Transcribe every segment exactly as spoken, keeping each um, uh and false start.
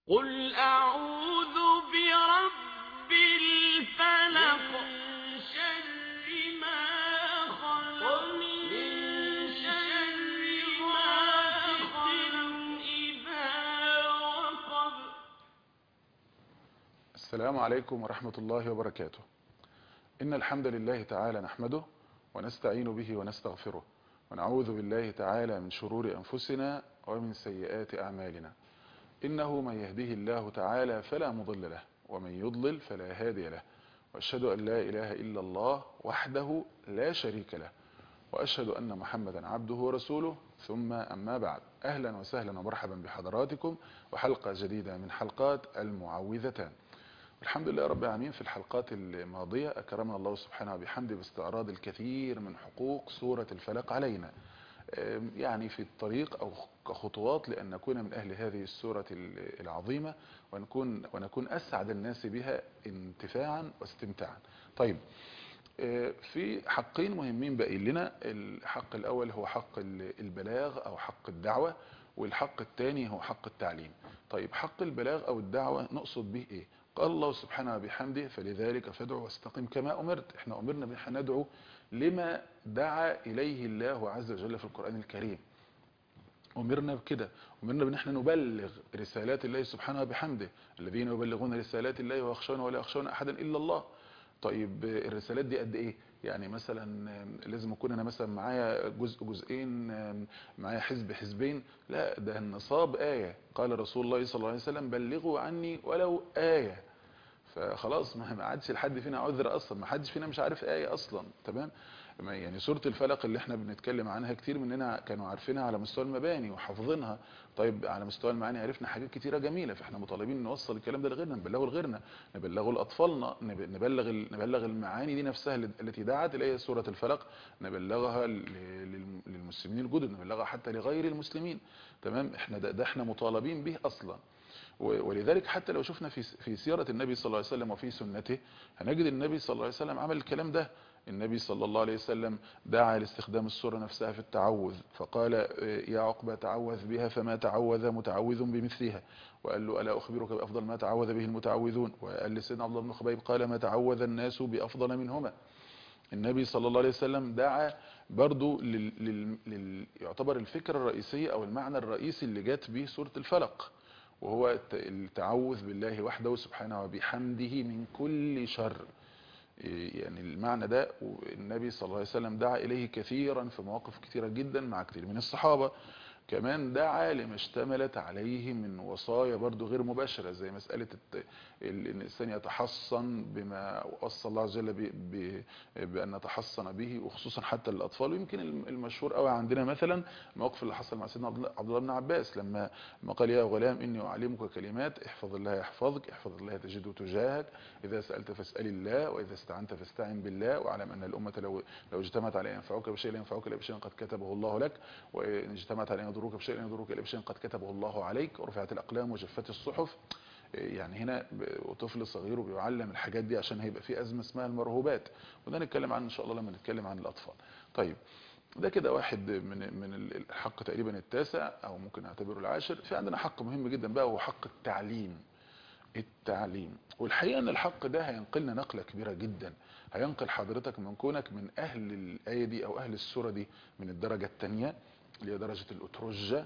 قل أعوذ برب الفلق من شر ما خلق ومن شر غاسق إذا وقب. السلام عليكم ورحمة الله وبركاته. إن الحمد لله تعالى نحمده ونستعين به ونستغفره ونعوذ بالله تعالى من شرور أنفسنا ومن سيئات أعمالنا. إنه من يهده الله تعالى فلا مضل له ومن يضلل فلا هادي له، وأشهد أن لا إله إلا الله وحده لا شريك له، وأشهد أن محمدا عبده ورسوله. ثم أما بعد، أهلا وسهلا ومرحبا بحضراتكم وحلقة جديدة من حلقات المعوذتان. الحمد لله رب العالمين. في الحلقات الماضية أكرمنا الله سبحانه وبحمده باستعراض الكثير من حقوق سورة الفلق علينا، يعني في الطريق أو كخطوات لأن نكون من أهل هذه السورة العظيمة ونكون, ونكون أسعد الناس بها انتفاعا واستمتاعا. طيب، في حقين مهمين باقيين لنا. الحق الأول هو حق البلاغ أو حق الدعوة، والحق الثاني هو حق التعليم. طيب، حق البلاغ أو الدعوة نقصد به إيه؟ قال الله سبحانه وبحمده فلذلك فادعوا واستقم كما أمرت. احنا أمرنا بأن ندعو لما دعا إليه الله عز وجل في القرآن الكريم. أمرنا بكده، أمرنا بأن احنا نبلغ رسالات الله سبحانه وبحمده، الذين يبلغون رسالات الله ويخشون ولا يخشون أحدا إلا الله. طيب، الرسالات دي قد ايه؟ يعني مثلا لازم اكون انا مثلا معايا جزء جزئين، معايا حزب حزبين؟ لا، ده النصاب آية. قال رسول الله صلى الله عليه وسلم بلغوا عني ولو آية. فخلاص ما عادش لحد فينا عذر اصلا، ما حدش فينا مش عارف آية اصلا. تمام؟ يعني سورة الفلق اللي احنا بنتكلم عنها كتير مننا كانوا عارفينها على مستوى المباني وحافظينها. طيب، على مستوى المعاني عرفنا حاجات كتيرة جميلة، فاحنا مطالبين نوصل الكلام ده لغيرنا، نبلغه لغيرنا، نبلغه لاطفالنا، نبلغ نبلغ المعاني دي نفسها التي دعت اليها سورة الفلق، نبلغها للمسلمين الجدد، نبلغها حتى لغير المسلمين. تمام؟ احنا ده, ده احنا مطالبين به اصلا. ولذلك حتى لو شفنا في في سيرة النبي صلى الله عليه وسلم وفي سنته هنجد النبي صلى الله عليه وسلم عمل الكلام ده. النبي صلى الله عليه وسلم دعا لاستخدام السورة نفسها في التعوذ، فقال يا عقبة تعوذ بها فما تعوذ متعوذ بمثلها، وقال له ألا أخبرك بأفضل ما تعوذ به المتعوذون، وقال لسيدنا عبد الله بن خبيب قال ما تعوذ الناس بأفضل منهما. النبي صلى الله عليه وسلم دعا برضو لل... لل... لل... يعتبر الفكرة الرئيسية أو المعنى الرئيسي اللي جات به سورة الفلق، وهو التعوذ بالله وحده سبحانه وبحمده من كل شر. يعني المعنى ده النبي صلى الله عليه وسلم دعا إليه كثيرا في مواقف كثيرة جدا مع كثير من الصحابة. كمان دعا لما اشتملت عليه من وصايا برضو غير مباشرة، زي مسألة ان الإنسان يتحصن بما وصى الله عز وجل بأن نتحصن به، وخصوصا حتى للأطفال. ويمكن المشهور قوي عندنا مثلا الموقف اللي حصل مع سيدنا عبد الله بن عباس لما ما قال يا غلام إني أعلمك كلمات احفظ الله يحفظك، احفظ الله تجده تجاهك، إذا سألت فاسأل الله، وإذا استعنت فاستعن بالله، واعلم أن الأمة لو لو اجتمعت على أن ينفعوك بشيء لا ينفعوك إلا بشيء قد كتبه الله لك، وإن اجتمعت على أن يضروك بشيء لا يضروك إلا بشيء قد كتبه الله عليك، ورفعت الأقلام وجفت الصحف. يعني هنا طفل صغير بيعلم الحاجات دي عشان هيبقى في أزمة اسمها المرهوبات، وده نتكلم عنه إن شاء الله لما نتكلم عن الأطفال. طيب، ده كده واحد من من الحق تقريبا التاسع أو ممكن نعتبره العاشر. في عندنا حق مهم جدا بقى، هو حق التعليم. التعليم، والحقيقة ان الحق ده هينقلنا نقلة كبيرة جدا. هينقل حضرتك من كونك من اهل الآية دي او اهل السورة دي من الدرجة التانية اللي هي درجة الأترجة،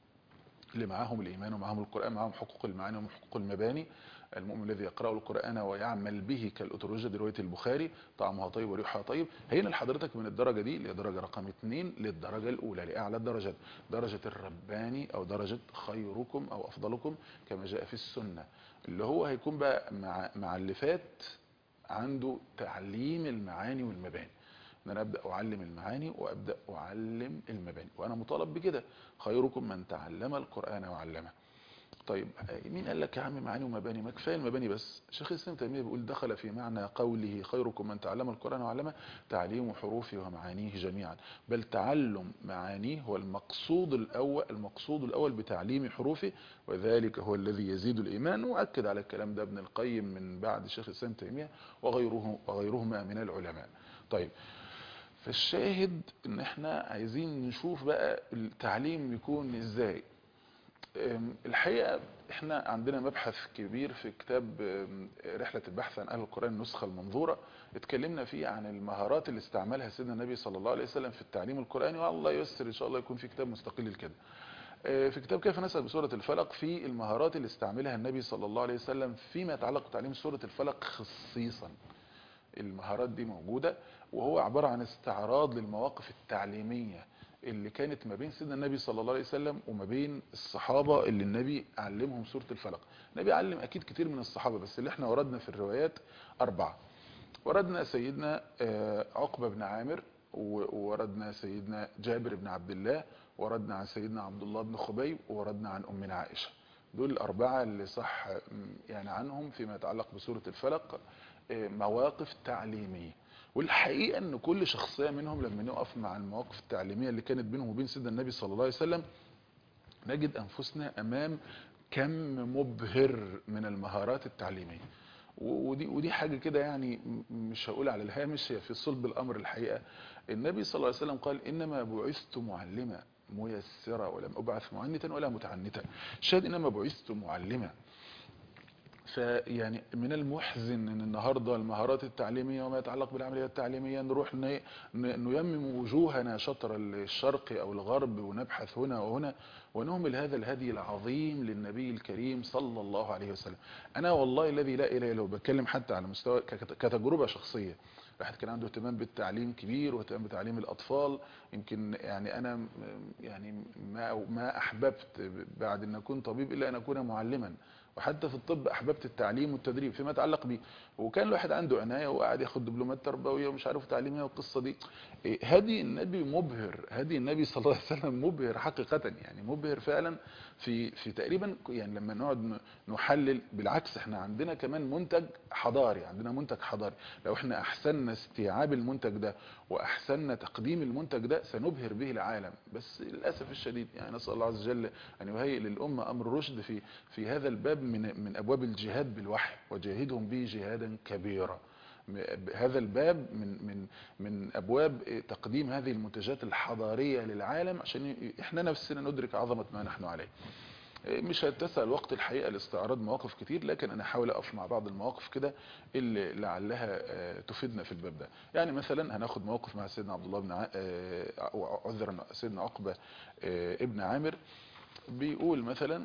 اللي معاهم الإيمان ومعاهم القرآن، معاهم حقوق المعاني وحقوق المباني. المؤمن الذي يقرأ القرآن ويعمل به كالأترجة، دي رواية البخاري، طعمها طيب وريحها طيب. هينقل حضرتك من الدرجة دي اللي هي درجة رقم اتنين للدرجة الأولى، لأعلى الدرجات، درجة الرباني أو درجة خيركم أو أفضلكم كما جاء في السنة، اللي هو هيكون بقى مع, مع اللي فات عنده تعليم المعاني والمباني. ان انا ابدا اعلم المعاني وابدا اعلم المباني، وانا مطالب بكده. خيركم من تعلم القران وعلمه. طيب، مين قال لك يا عم معاني ومباني؟ ما كفايه المباني بس. شيخ الاسلام تيميه بيقول دخل في معنى قوله خيركم من تعلم القران وعلمه تعليم حروفه ومعانيه جميعا، بل تعلم معانيه هو المقصود الاول، المقصود الاول بتعليم حروفه، وذلك هو الذي يزيد الايمان. واكد على الكلام ده ابن القيم من بعد شيخ الاسلام تيميه وغيره وغيرهما من العلماء. طيب، فالشاهد ان احنا عايزين نشوف بقى التعليم يكون ازاي. أم، الحقيقة احنا عندنا مبحث كبير في كتاب أم، رحلة البحث عن أهل القرآن النسخة المنظورة، اتكلمنا فيه عن المهارات اللي استعملها سيدنا النبي صلى الله عليه وسلم في التعليم القرآني، والله ييسر إن شاء الله يكون في كتاب مستقل كده. أه، في كتاب كيف نسأل بسورة الفلق في المهارات اللي استعملها النبي صلى الله عليه وسلم فيما يتعلق بتعليم سورة الفلق خصيصا. المهارات دي موجودة، وهو عبارة عن استعراض للمواقف التعليمية اللي كانت ما بين سيدنا النبي صلى الله عليه وسلم وما بين الصحابة اللي النبي علمهم سورة الفلق. النبي علم أكيد كتير من الصحابة، بس اللي احنا وردنا في الروايات أربعة. وردنا سيدنا آه، عقبة بن عامر، ووردنا سيدنا جابر بن عبد الله، وردنا عن سيدنا عبد الله بن خبيب، وردنا عن أمنا عائشة. دول الأربعة اللي صح يعني عنهم فيما يتعلق بسورة الفلق مواقف تعليمية. والحقيقة ان كل شخصية منهم لما نقف مع المواقف التعليمية اللي كانت بينهم وبين سيدنا النبي صلى الله عليه وسلم نجد انفسنا امام كم مبهر من المهارات التعليمية. ودي ودي حاجة كده يعني مش هقول على الهامش، هي في صلب الامر. الحقيقة النبي صلى الله عليه وسلم قال انما بعثت معلما ميسرا ولم ابعث معنتا ولا متعنتا. شاهد انما بعثت معلما. فيعني من المحزن ان النهارده المهارات التعليميه وما يتعلق بالعمليه التعليميه نروح ن- ن- نيمم وجوهنا شطر الشرق او الغرب ونبحث هنا وهنا ونهمل هذا الهدي العظيم للنبي الكريم صلى الله عليه وسلم. انا والله الذي لا اله الا هو بتكلم حتى على مستوى كت- كتجربه شخصيه. واحد كان عنده اهتمام بالتعليم كبير واهتمام بتعليم الاطفال. يمكن يعني انا م- يعني ما ما احببت بعد ان اكون طبيب الا ان اكون معلما. وحتى في الطب احببت التعليم والتدريب فيما يتعلق بيه. وكان الواحد عنده عنايه وقاعد ياخد دبلومات تربويه ومش عارف تعليميه والقصه دي. إيه، هدي النبي مبهر، هدي النبي صلى الله عليه وسلم مبهر حقيقه، يعني مبهر فعلا. في في تقريبا يعني لما نقعد ن- نحلل بالعكس احنا عندنا كمان منتج حضاري، عندنا منتج حضاري. لو احنا احسننا استيعاب المنتج ده واحسننا تقديم المنتج ده سنبهر به العالم. بس للاسف الشديد يعني نسال الله عز وجل ان يهيئ للامه امر رشد في في هذا الباب من من ابواب الجهاد بالوحي، وجاهدهم به جهادا كبيرا. م- هذا الباب من من من ابواب تقديم هذه المنتجات الحضاريه للعالم عشان ي- احنا نفسنا ندرك عظمه ما نحن عليه. مش هيتسع الوقت الحقيقه لاستعراض مواقف كتير، لكن انا هحاول اقف مع بعض المواقف كده اللي لعلها آه، تفيدنا في الباب ده. يعني مثلا هناخد موقف مع سيدنا عبد الله بن ع- آه، أو عذرا سيدنا عقبه آه، ابن عامر. بيقول مثلا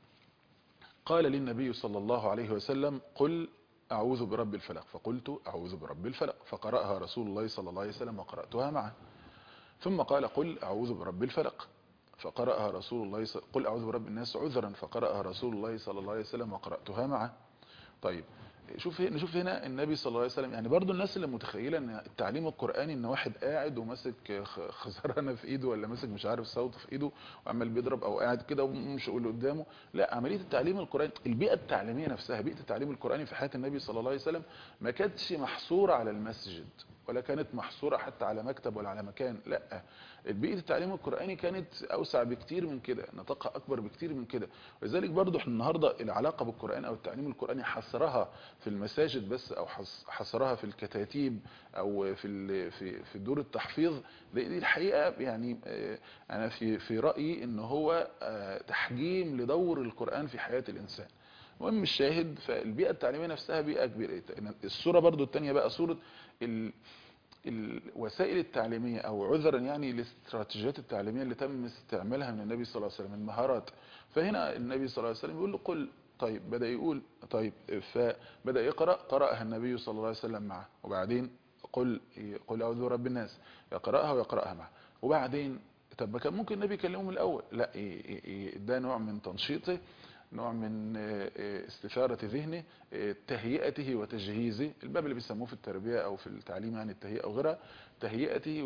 قال للنبي صلى الله عليه وسلم قل أعوذ برب الفلق، فقلت أعوذ برب الفلق، فقرأها رسول الله صلى الله عليه وسلم وقرأتها معه. ثم قال قل أعوذ برب الفلق، فقرأها رسول الله ص... قل أعوذ برب الناس عذرا، فقرأها رسول الله صلى الله عليه وسلم وقرأتها معه. طيب شوف هنا، نشوف هنا النبي صلى الله عليه وسلم. يعني برضو الناس اللي متخيله ان التعليم القراني ان واحد قاعد وماسك خ- خزرانه في ايده ولا ماسك مش عارف صوت في ايده وعمال بيضرب، او قاعد كده ومش اللي قدامه. لا، عمليه التعليم القراني البيئه التعليميه نفسها، بيئه التعليم القراني في حياه النبي صلى الله عليه وسلم ما كانتش محصوره على المسجد، ولا كانت محصوره حتى على مكتب ولا على مكان. لا، بيئه التعليم القراني كانت اوسع بكتير من كده، نطاقها اكبر بكتير من كده. ولذلك برضو احنا النهارده العلاقه بالقران او التعليم القراني حصرها في المساجد بس، او حص- حصرها في الكتاتيب او في ال- في في دور التحفيظ. دي دي الحقيقه يعني آه، انا في في رايي ان هو آه، تحجيم لدور القران في حياه الانسان. المهم الشاهد، فالبيئه التعليميه نفسها بيئه كبيره. الصوره برضو الثانيه بقى صوره ال- الوسائل التعليميه، او عذرا يعني الاستراتيجيات التعليميه اللي تم استعمالها من النبي صلى الله عليه وسلم، المهارات. فهنا النبي صلى الله عليه وسلم بيقول له قل. طيب بدأ يقول طيب، فبدأ يقرأ، قرأها النبي صلى الله عليه وسلم معه. وبعدين قل قل أعوذ برب الناس، يقرأها ويقرأها معه. وبعدين طب كان ممكن النبي يكلمه من الأول، لا، ي- ي- ي- ده نوع من تنشيطه، نوع من آه، آه، استثارة ذهنه، آه، تهيئته وتجهيزه. الباب اللي بيسموه في التربية أو في التعليم يعني التهيئة أو غيرها، تهيئته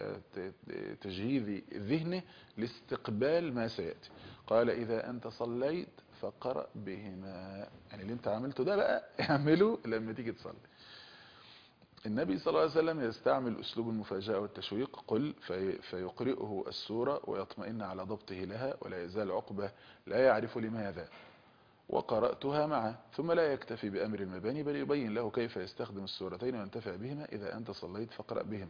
وتجهيز ذهنه لاستقبال ما سيأتي. قال إذا أنت صليت فقرأ بهما، يعني اللي انت عملته ده بقى اعمله لما تيجي تصلي. النبي صلى الله عليه وسلم يستعمل أسلوب المفاجأة والتشويق. قل في فيقرئه السورة ويطمئن على ضبطه لها، ولا يزال عقبة لا يعرف لماذا، وقرأتها معه. ثم لا يكتفي بأمر المباني بل يبين له كيف يستخدم السورتين وينتفع بهما. إذا أنت صليت فقرأ بهما،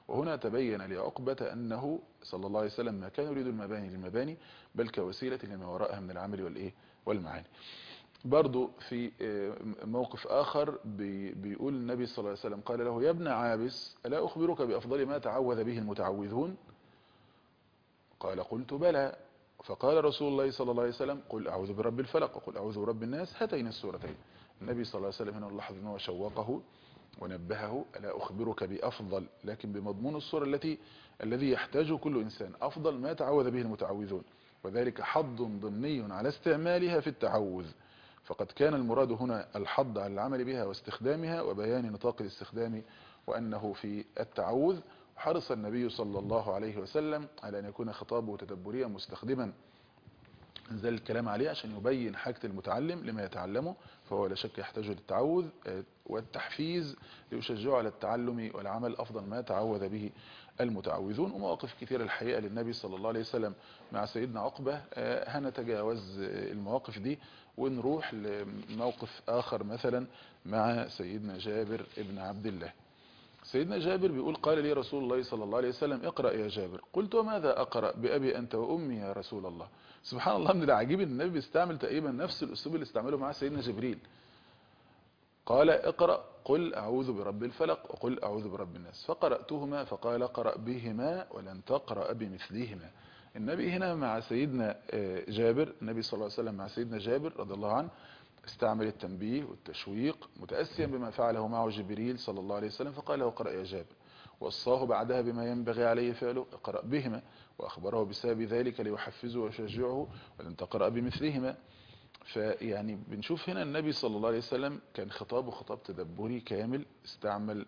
وهنا تبين لعقبة أنه صلى الله عليه وسلم ما كان يريد المباني للمباني بل كوسيلة لما وراءها من العمل والإيه والمعاني. برضو في موقف آخر بيقول النبي صلى الله عليه وسلم قال له: يا ابن عابس ألا أخبرك بأفضل ما تعوذ به المتعوذون؟ قال: قلت بلى. فقال رسول الله صلى الله عليه وسلم: قل أعوذ برب الفلق وقل أعوذ برب الناس، هاتين السورتين. النبي صلى الله عليه وسلم هنا نلاحظ أنه شوقه ونبهه: ألا أخبرك بأفضل، لكن بمضمون الصورة التي الذي يحتاجه كل إنسان، أفضل ما تعوذ به المتعوذون، وذلك حض ضمني على استعمالها في التعوذ. فقد كان المراد هنا الحض على العمل بها واستخدامها وبيان نطاق الاستخدام، وأنه في التعوذ حرص النبي صلى الله عليه وسلم على أن يكون خطابه تدبريا مستخدما انزل الكلام عليه عشان يبين حاجة المتعلم لما يتعلمه، فهو لا شك يحتاج للتعوذ والتحفيز ليشجعه على التعلم والعمل أفضل ما تعوذ به المتعوذون. ومواقف كثيرة الحقيقة للنبي صلى الله عليه وسلم مع سيدنا عقبة، هنتجاوز المواقف دي ونروح لموقف آخر مثلا مع سيدنا جابر ابن عبد الله. سيدنا جابر بيقول: قال لي رسول الله صلى الله عليه وسلم: اقرأ يا جابر. قلت: وماذا أقرأ بأبي أنت وأمي يا رسول الله؟ سبحان الله، من العجيب النبي بيستعمل تقريبا نفس الأسلوب اللي استعمله مع سيدنا جبريل. قال: اقرأ قل أعوذ برب الفلق وقل أعوذ برب الناس. فقرأتهما فقال: اقرأ بهما ولن تقرأ بمثلهما. النبي هنا مع سيدنا جابر، النبي صلى الله عليه وسلم مع سيدنا جابر رضي الله عنه استعمل التنبيه والتشويق متأسيا بما فعله معه جبريل صلى الله عليه وسلم، فقال له: اقرأ يا جابر. وصاه بعدها بما ينبغي عليه فعله: اقرأ بهما، وأخبره بسبب ذلك ليحفزه ويشجعه: ولن تقرأ بمثلهما. فيعني بنشوف هنا النبي صلى الله عليه وسلم كان خطابه خطاب تدبري كامل، استعمل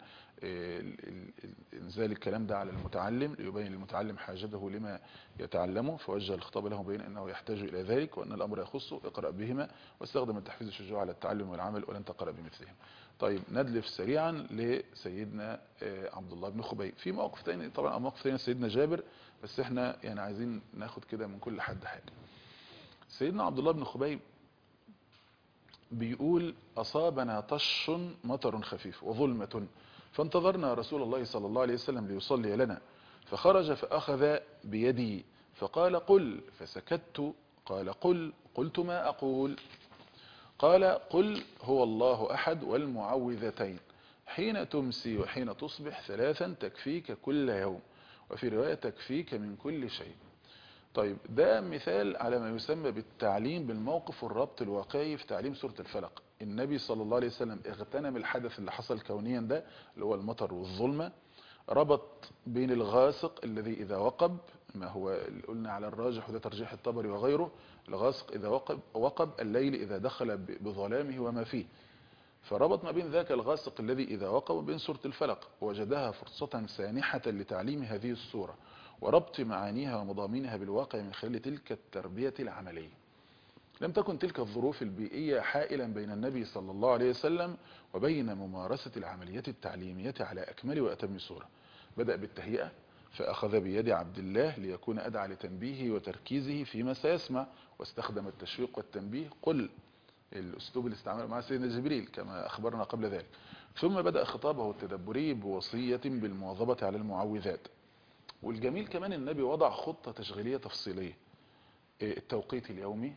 انزال الكلام ده على المتعلم ليبين للمتعلم حاجته لما يتعلمه، فوجه الخطاب له بين انه يحتاج الى ذلك وان الامر يخصه: اقرأ بهما، واستخدم التحفيز والشجاع على التعلم والعمل: ولن تقرأ بمثلهم. طيب ندلف سريعا لسيدنا عبد الله بن خبيب في موقف تاني، طبعا موقف تاني سيدنا جابر، بس احنا يعني عايزين ناخد كده من كل حد حاجة. سيدنا عبد الله بن خبيب بيقول: أصابنا طش مطر خفيف وظلمة، فانتظرنا رسول الله صلى الله عليه وسلم ليصلي لنا، فخرج فأخذ بيدي فقال: قل، فسكت. قال: قل. قلت: ما أقول؟ قال: قل هو الله أحد والمعوذتين حين تمسي وحين تصبح ثلاثا تكفيك كل يوم، وفي رواية تكفيك من كل شيء. طيب ده مثال على ما يسمى بالتعليم بالموقف والربط الواقعي في تعليم سورة الفلق. النبي صلى الله عليه وسلم اغتنم الحدث اللي حصل كونيا ده اللي هو المطر والظلمة، ربط بين الغاسق الذي إذا وقب، ما هو قلنا على الراجح وده ترجيح الطبري وغيره، الغاسق إذا وقب, وقب الليل إذا دخل بظلامه وما فيه، فربط ما بين ذاك الغاسق الذي إذا وقب وبين سورة الفلق، وجدها فرصة سانحة لتعليم هذه السورة وربط معانيها ومضامينها بالواقع من خلال تلك التربية العملية. لم تكن تلك الظروف البيئية حائلا بين النبي صلى الله عليه وسلم وبين ممارسة العمليات التعليمية على أكمل وأتم صورة. بدأ بالتهيئة، فأخذ بيد عبد الله ليكون أدعى لتنبيهه وتركيزه فيما سيسمع، واستخدم التشويق والتنبيه: قل، الأسلوب اللي استعمله مع سيدنا جبريل كما أخبرنا قبل ذلك. ثم بدأ خطابه التدبري بوصية بالمواظبة على المعوذات. والجميل كمان النبي وضع خطة تشغيلية تفصيلية: التوقيت اليومي،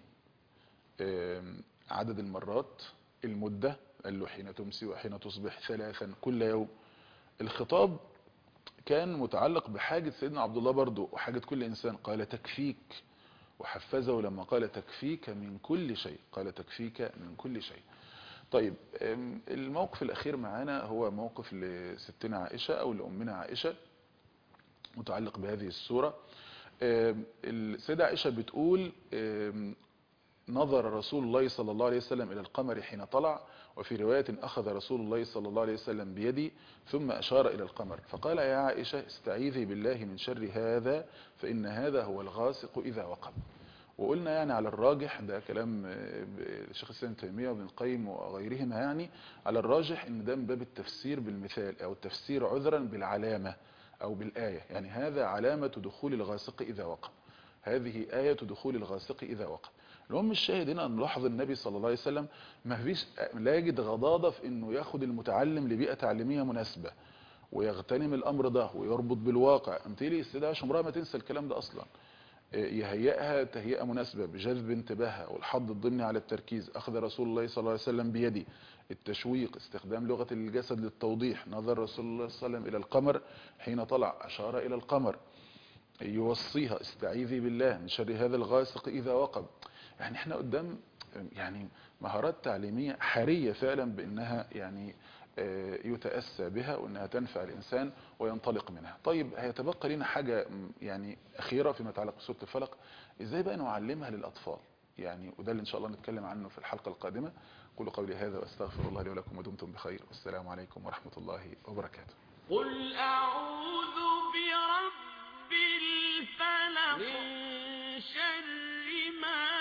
عدد المرات، المدة، قال له حين تمسي وحين تصبح ثلاثا كل يوم. الخطاب كان متعلق بحاجة سيدنا عبد الله برضه وحاجة كل إنسان. قال: تكفيك، وحفزه لما قال: تكفيك من كل شيء، قال: تكفيك من كل شيء. طيب الموقف الأخير معانا هو موقف لستنا عائشة أو لأمنا عائشة متعلق بهذه السورة. السيدة عائشة بتقول: نظر رسول الله صلى الله عليه وسلم إلى القمر حين طلع، وفي رواية أخذ رسول الله صلى الله عليه وسلم بيدي ثم أشار إلى القمر فقال: يا عائشة استعيذي بالله من شر هذا فإن هذا هو الغاسق إذا وقب. وقلنا يعني على الراجح، ده كلام الشيخ الإسلام ابن تيمية وابن القيم وغيرهما، يعني على الراجح ان ده من باب التفسير بالمثال او التفسير عذرا بالعلامة او بالآية، يعني هذا علامة دخول الغاسق إذا وقب، هذه آية دخول الغاسق إذا وقب. المهم الشاهد هنا نلاحظ النبي صلى الله عليه وسلم ما فيش لا يجد غضاضة في انه ياخد المتعلم لبيئة تعليمية مناسبة، ويغتنم الامر ده ويربط بالواقع. امثلي السيدة عائشة عمرها ما تنسى الكلام ده اصلا. يهيئها تهيئة مناسبة بجذب انتباهها والحض الضمني على التركيز. اخذ رسول الله صلى الله عليه وسلم بيدي. التشويق، استخدام لغة الجسد للتوضيح. نظر رسول الله صلى الله عليه وسلم الى القمر حين طلع، اشار الى القمر. يوصيها استعيذي بالله من شر هذا الغاسق اذا وقب. يعني احنا قدام يعني مهارات تعليمية حرية فعلا بانها يعني يتأسى بها وانها تنفع الانسان وينطلق منها. طيب هيتبقى لنا حاجة يعني اخيرة فيما يتعلق بسورة الفلق، ازاي بقى نعلمها للاطفال يعني، وده اللي ان شاء الله نتكلم عنه في الحلقة القادمة. قولوا قولي هذا واستغفر الله لي ولكم ودمتم بخير، والسلام عليكم ورحمة الله وبركاته. قل أعوذ برب الفلق من شر ما